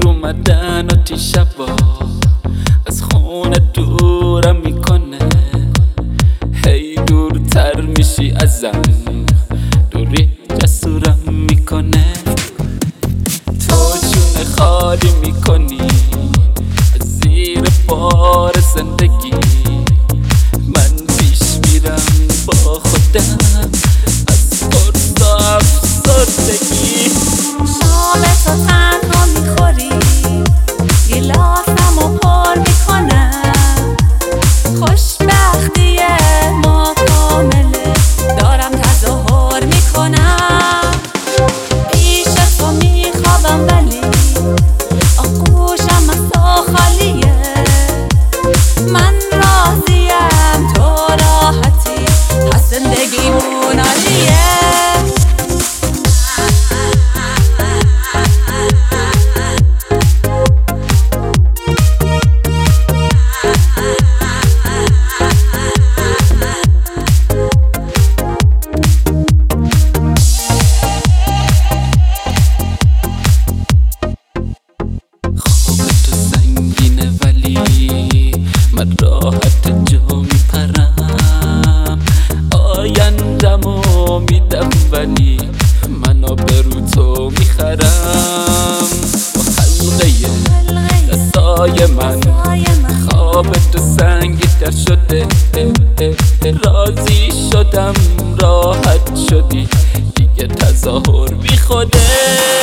دیر اومدن آتی شبا از خونه دورم میکنه، هی دورتر میشی ازم، دوری جسورم میکنه. تو جون خالی میکنی از زیر بار زندگی، من پیش میرم با خودم از قرص و افسردگی. شام تو تنها میخوری، گلاسم و پر میکنم، خوشبختی ما کامله، دارم تظاهر میکنم. پیش تو میخوابم ولی آغوشم از تو خالیه، من راضیم تو راحتی، پس زندگیمون عالیه. من راحت جا میپرم، آیندمو میدم ولی من آبرو تو میخرم. با حلقه دستای من خواب تو سنگی تر شده، راضی شدم راحت شدی دیگه تظاهر بی خوده.